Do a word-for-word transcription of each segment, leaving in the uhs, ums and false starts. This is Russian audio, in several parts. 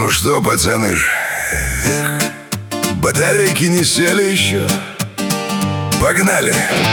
Ну что, пацаны, батарейки не сели еще? Погнали!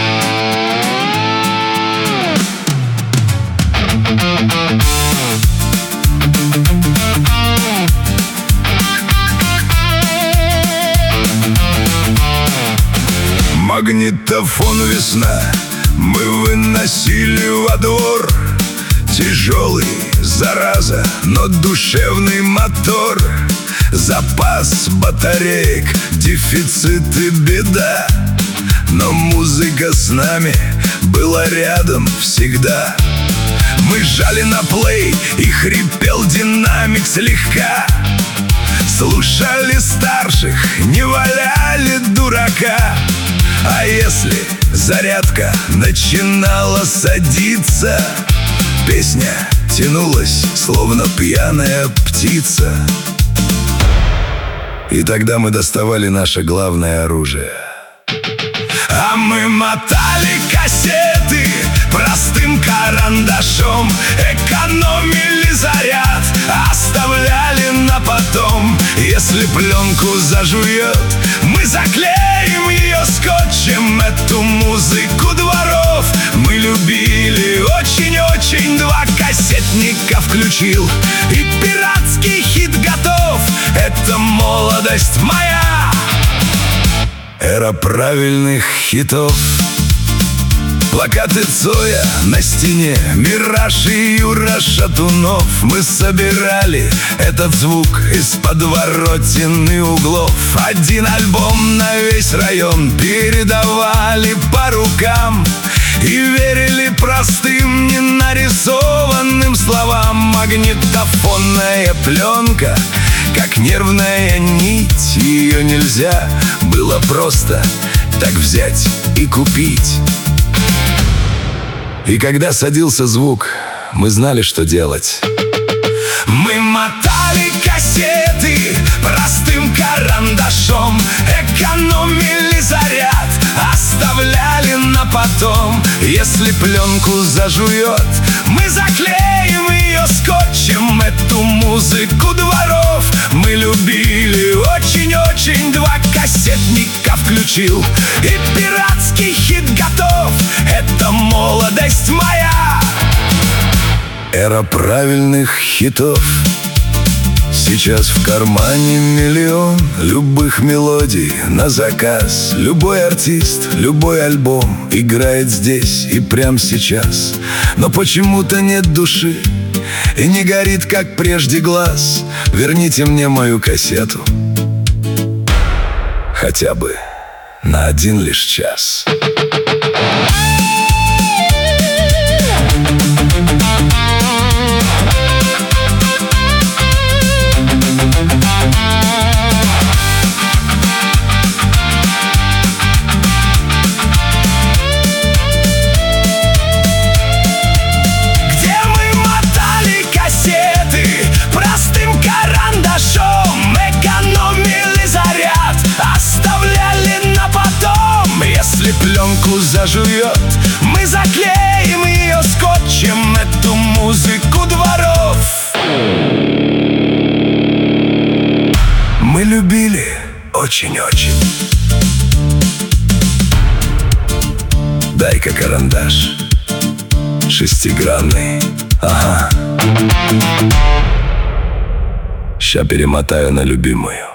Магнитофон «Весна» мы выносили во двор. Тяжелый, зараза, но душевный мотор. Запас батареек, дефицит и беда. Но музыка с нами была рядом всегда. Мы жали на плей, и хрипел динамик слегка. Слушали старших, не валяли дурака. А если зарядка начинала садиться, песня тянулась, словно пьяная птица. И тогда мы доставали наше главное оружие. А мы мотали кассеты простым карандашом, экономили заряд, оставляли на потом. Если пленку зажует, мы заклеим ее скотчем. Эту музыку дворов мы любили очень-очень. Два кассетника включил, и пиратский хит готов. Это молодость моя, эра правильных хитов. Плакаты Цоя на стене, Мираж и Юра Шатунов. Мы собирали этот звук из подворотен и углов. Один альбом на весь район передавали по рукам и верили простым, не нарисованным словам. Магнитофонная пленка, как нервная нить, ее нельзя было просто так взять и купить. И когда садился звук, мы знали, что делать. Мы мотали кассеты простым карандашом, экономили заряд, оставляли на потом. Если пленку зажует, мы заклеим ее скотчем. Эту музыку дворов мы любили очень-очень. Два кассетника включил, и пиратский хит готов. Это молодость моя, эра правильных хитов. Сейчас в кармане миллион любых мелодий на заказ. Любой артист, любой альбом играет здесь и прямо сейчас. Но почему-то нет души и не горит, как прежде, глаз. Верните мне мою кассету хотя бы на один лишь час. Пленку зажует, мы заклеим ее скотчем. Эту музыку дворов мы любили очень-очень. Дай-ка карандаш шестигранный. Ага. Ща перемотаю на любимую.